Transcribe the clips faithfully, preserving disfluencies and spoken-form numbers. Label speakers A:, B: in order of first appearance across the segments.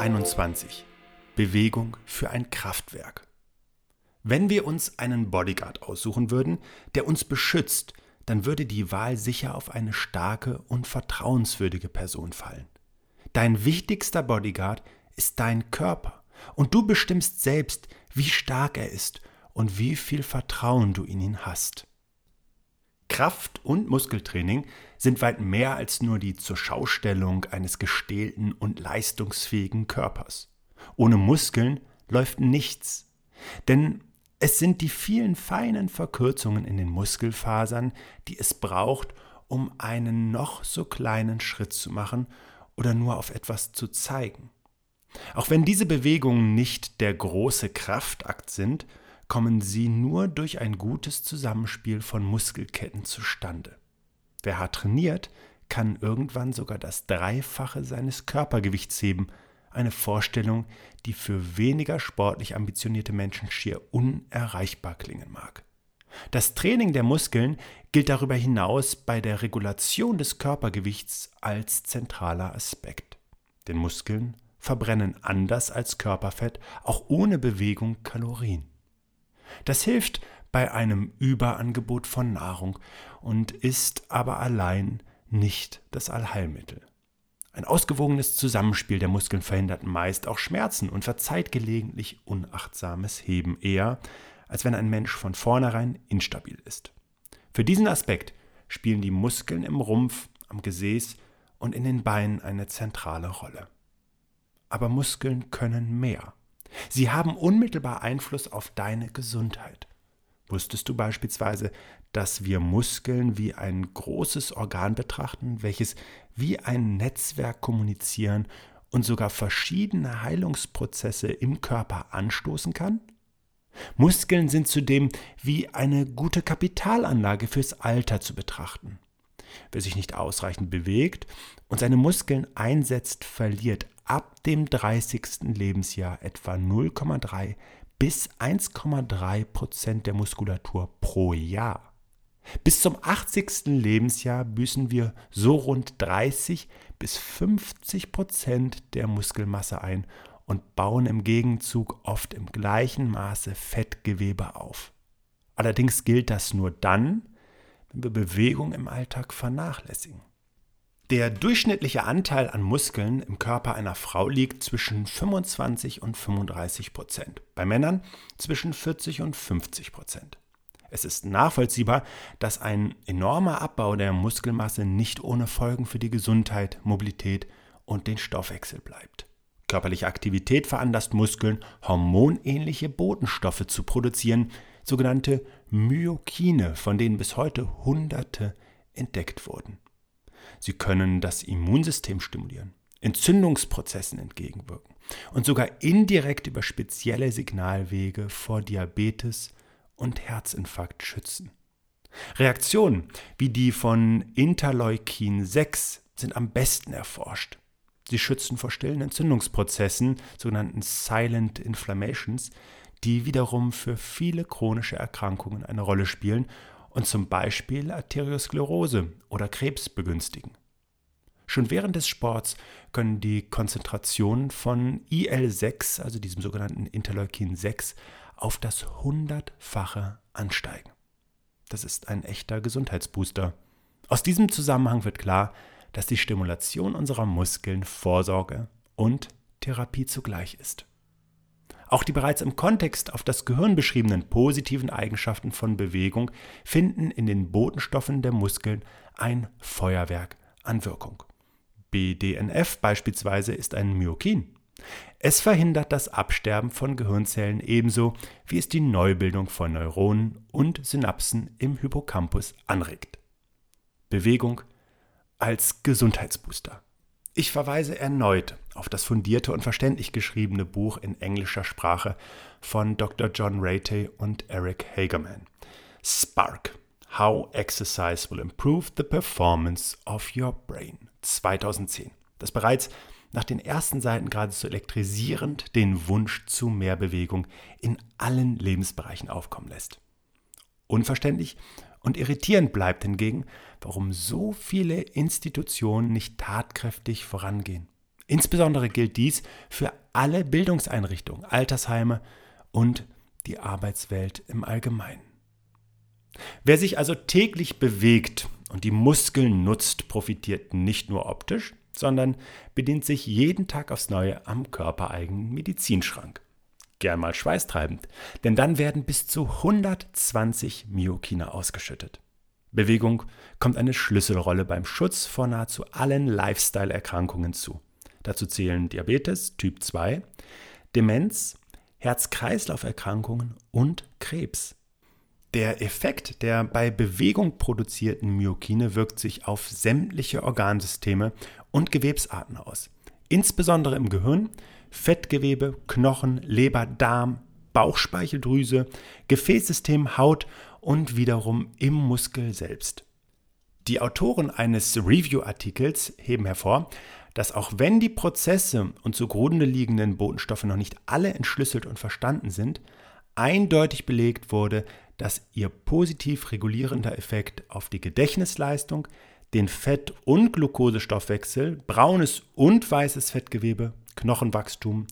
A: zweitausendeinundzwanzig. Bewegung für ein Kraftwerk. Wenn wir uns einen Bodyguard aussuchen würden, der uns beschützt, dann würde die Wahl sicher auf eine starke und vertrauenswürdige Person fallen. Dein wichtigster Bodyguard ist dein Körper und du bestimmst selbst, wie stark er ist und wie viel Vertrauen du in ihn hast. Kraft- und Muskeltraining sind weit mehr als nur die Zurschaustellung eines gestählten und leistungsfähigen Körpers. Ohne Muskeln läuft nichts, denn es sind die vielen feinen Verkürzungen in den Muskelfasern, die es braucht, um einen noch so kleinen Schritt zu machen oder nur auf etwas zu zeigen. Auch wenn diese Bewegungen nicht der große Kraftakt sind, kommen sie nur durch ein gutes Zusammenspiel von Muskelketten zustande. Wer hart trainiert, kann irgendwann sogar das Dreifache seines Körpergewichts heben, eine Vorstellung, die für weniger sportlich ambitionierte Menschen schier unerreichbar klingen mag. Das Training der Muskeln gilt darüber hinaus bei der Regulation des Körpergewichts als zentraler Aspekt. Denn Muskeln verbrennen anders als Körperfett auch ohne Bewegung Kalorien. Das hilft bei einem Überangebot von Nahrung und ist aber allein nicht das Allheilmittel. Ein ausgewogenes Zusammenspiel der Muskeln verhindert meist auch Schmerzen und verzeiht gelegentlich unachtsames Heben eher, als wenn ein Mensch von vornherein instabil ist. Für diesen Aspekt spielen die Muskeln im Rumpf, am Gesäß und in den Beinen eine zentrale Rolle. Aber Muskeln können mehr. Sie haben unmittelbar Einfluss auf deine Gesundheit. Wusstest du beispielsweise, dass wir Muskeln wie ein großes Organ betrachten, welches wie ein Netzwerk kommunizieren und sogar verschiedene Heilungsprozesse im Körper anstoßen kann? Muskeln sind zudem wie eine gute Kapitalanlage fürs Alter zu betrachten. Wer sich nicht ausreichend bewegt und seine Muskeln einsetzt, verliert ab dem dreißigsten Lebensjahr etwa null Komma drei bis eins Komma drei Prozent der Muskulatur pro Jahr. Bis zum achtzigsten Lebensjahr büßen wir so rund dreißig bis fünfzig Prozent der Muskelmasse ein und bauen im Gegenzug oft im gleichen Maße Fettgewebe auf. Allerdings gilt das nur dann, wenn wir Bewegung im Alltag vernachlässigen. Der durchschnittliche Anteil an Muskeln im Körper einer Frau liegt zwischen fünfundzwanzig und fünfunddreißig Prozent, bei Männern zwischen vierzig und fünfzig Prozent. Es ist nachvollziehbar, dass ein enormer Abbau der Muskelmasse nicht ohne Folgen für die Gesundheit, Mobilität und den Stoffwechsel bleibt. Körperliche Aktivität veranlasst Muskeln, hormonähnliche Botenstoffe zu produzieren, sogenannte Myokine, von denen bis heute Hunderte entdeckt wurden. Sie können das Immunsystem stimulieren, Entzündungsprozessen entgegenwirken und sogar indirekt über spezielle Signalwege vor Diabetes und Herzinfarkt schützen. Reaktionen wie die von Interleukin sechs sind am besten erforscht. Sie schützen vor stillen Entzündungsprozessen, sogenannten Silent Inflammations, die wiederum für viele chronische Erkrankungen eine Rolle spielen und zum Beispiel Arteriosklerose oder Krebs begünstigen. Schon während des Sports können die Konzentrationen von I L sechs, also diesem sogenannten Interleukin sechs, auf das Hundertfache ansteigen. Das ist ein echter Gesundheitsbooster. Aus diesem Zusammenhang wird klar, dass die Stimulation unserer Muskeln Vorsorge und Therapie zugleich ist. Auch die bereits im Kontext auf das Gehirn beschriebenen positiven Eigenschaften von Bewegung finden in den Botenstoffen der Muskeln ein Feuerwerk an Wirkung. B D N F beispielsweise ist ein Myokin. Es verhindert das Absterben von Gehirnzellen ebenso, wie es die Neubildung von Neuronen und Synapsen im Hippocampus anregt. Bewegung als Gesundheitsbooster. Ich verweise erneut auf das fundierte und verständlich geschriebene Buch in englischer Sprache von Doktor John Ratey und Eric Hagerman. Spark: How Exercise Will Improve the Performance of Your Brain, zweitausendzehn, das bereits nach den ersten Seiten geradezu elektrisierend den Wunsch zu mehr Bewegung in allen Lebensbereichen aufkommen lässt. Unverständlich und irritierend bleibt hingegen, warum so viele Institutionen nicht tatkräftig vorangehen. Insbesondere gilt dies für alle Bildungseinrichtungen, Altersheime und die Arbeitswelt im Allgemeinen. Wer sich also täglich bewegt und die Muskeln nutzt, profitiert nicht nur optisch, sondern bedient sich jeden Tag aufs Neue am körpereigenen Medizinschrank. Gern mal schweißtreibend, denn dann werden bis zu hundertzwanzig Myokine ausgeschüttet. Bewegung kommt eine Schlüsselrolle beim Schutz vor nahezu allen Lifestyle-Erkrankungen zu. Dazu zählen Diabetes Typ zwei, Demenz, Herz-Kreislauf-Erkrankungen und Krebs. Der Effekt der bei Bewegung produzierten Myokine wirkt sich auf sämtliche Organsysteme und Gewebsarten aus. Insbesondere im Gehirn, Fettgewebe, Knochen, Leber, Darm, Bauchspeicheldrüse, Gefäßsystem, Haut und wiederum im Muskel selbst. Die Autoren eines Review-Artikels heben hervor, dass auch wenn die Prozesse und zugrunde liegenden Botenstoffe noch nicht alle entschlüsselt und verstanden sind, eindeutig belegt wurde, dass ihr positiv regulierender Effekt auf die Gedächtnisleistung, den Fett- und Glukosestoffwechsel, braunes und weißes Fettgewebe, Knochenwachstum,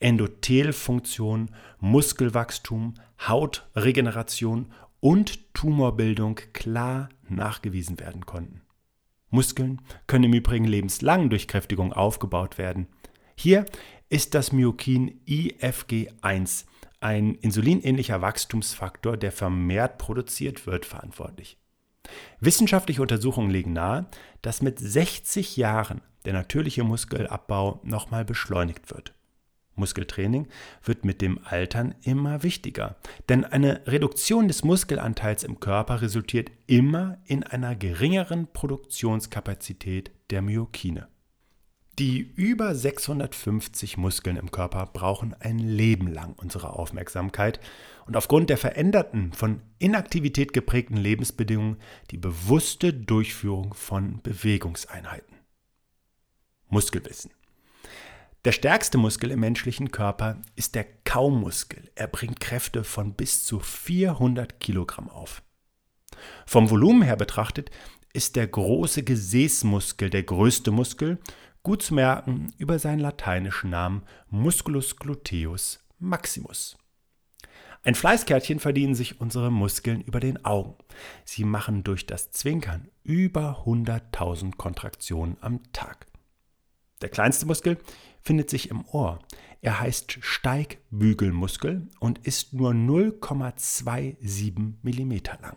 A: Endothelfunktion, Muskelwachstum, Hautregeneration und Tumorbildung klar nachgewiesen werden konnten. Muskeln können im Übrigen lebenslang durch Kräftigung aufgebaut werden. Hier ist das Myokin I F G eins, ein insulinähnlicher Wachstumsfaktor, der vermehrt produziert wird, verantwortlich. Wissenschaftliche Untersuchungen legen nahe, dass mit sechzig Jahren der natürliche Muskelabbau nochmal beschleunigt wird. Muskeltraining wird mit dem Altern immer wichtiger, denn eine Reduktion des Muskelanteils im Körper resultiert immer in einer geringeren Produktionskapazität der Myokine. Die über sechshundertfünfzig Muskeln im Körper brauchen ein Leben lang unsere Aufmerksamkeit und aufgrund der veränderten, von Inaktivität geprägten Lebensbedingungen die bewusste Durchführung von Bewegungseinheiten. Muskelwissen. Der stärkste Muskel im menschlichen Körper ist der Kaumuskel. Er bringt Kräfte von bis zu vierhundert Kilogramm auf. Vom Volumen her betrachtet ist der große Gesäßmuskel der größte Muskel, gut zu merken über seinen lateinischen Namen Musculus gluteus maximus. Ein Fleißkärtchen verdienen sich unsere Muskeln über den Augen. Sie machen durch das Zwinkern über hunderttausend Kontraktionen am Tag. Der kleinste Muskel findet sich im Ohr. Er heißt Steigbügelmuskel und ist nur null Komma siebenundzwanzig Millimeter lang.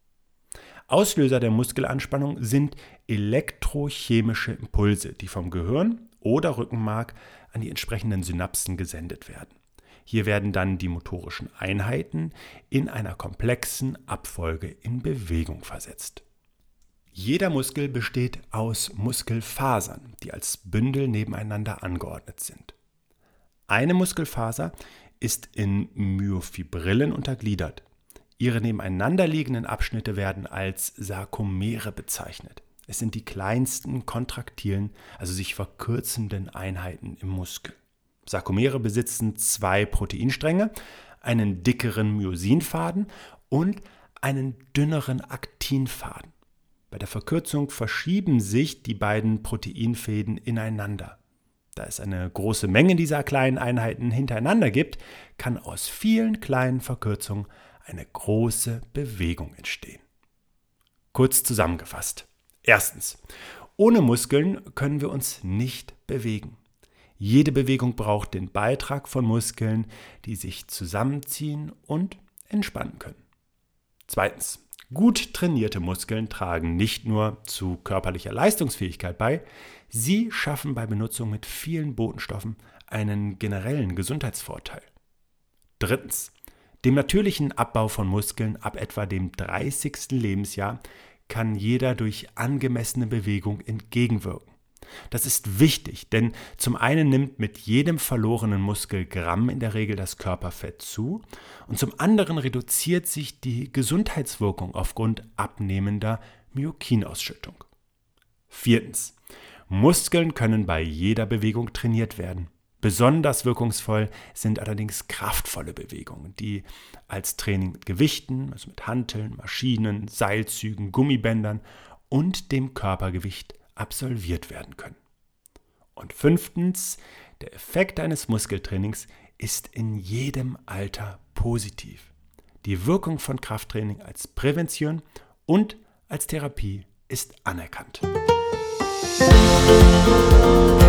A: Auslöser der Muskelanspannung sind elektrochemische Impulse, die vom Gehirn oder Rückenmark an die entsprechenden Synapsen gesendet werden. Hier werden dann die motorischen Einheiten in einer komplexen Abfolge in Bewegung versetzt. Jeder Muskel besteht aus Muskelfasern, die als Bündel nebeneinander angeordnet sind. Eine Muskelfaser ist in Myofibrillen untergliedert. Ihre nebeneinander liegenden Abschnitte werden als Sarkomere bezeichnet. Es sind die kleinsten kontraktilen, also sich verkürzenden Einheiten im Muskel. Sarkomere besitzen zwei Proteinstränge, einen dickeren Myosinfaden und einen dünneren Aktinfaden. Bei der Verkürzung verschieben sich die beiden Proteinfäden ineinander. Da es eine große Menge dieser kleinen Einheiten hintereinander gibt, kann aus vielen kleinen Verkürzungen eine große Bewegung entstehen. Kurz zusammengefasst. Erstens. Ohne Muskeln können wir uns nicht bewegen. Jede Bewegung braucht den Beitrag von Muskeln, die sich zusammenziehen und entspannen können. Zweitens. Gut trainierte Muskeln tragen nicht nur zu körperlicher Leistungsfähigkeit bei, sie schaffen bei Benutzung mit vielen Botenstoffen einen generellen Gesundheitsvorteil. Drittens. Dem natürlichen Abbau von Muskeln ab etwa dem dreißigsten Lebensjahr kann jeder durch angemessene Bewegung entgegenwirken. Das ist wichtig, denn zum einen nimmt mit jedem verlorenen Muskelgramm in der Regel das Körperfett zu und zum anderen reduziert sich die Gesundheitswirkung aufgrund abnehmender Myokinausschüttung. Viertens. Muskeln können bei jeder Bewegung trainiert werden. Besonders wirkungsvoll sind allerdings kraftvolle Bewegungen, die als Training mit Gewichten, also mit Hanteln, Maschinen, Seilzügen, Gummibändern und dem Körpergewicht absolviert werden können. Und fünftens, der Effekt eines Muskeltrainings ist in jedem Alter positiv. Die Wirkung von Krafttraining als Prävention und als Therapie ist anerkannt. Musik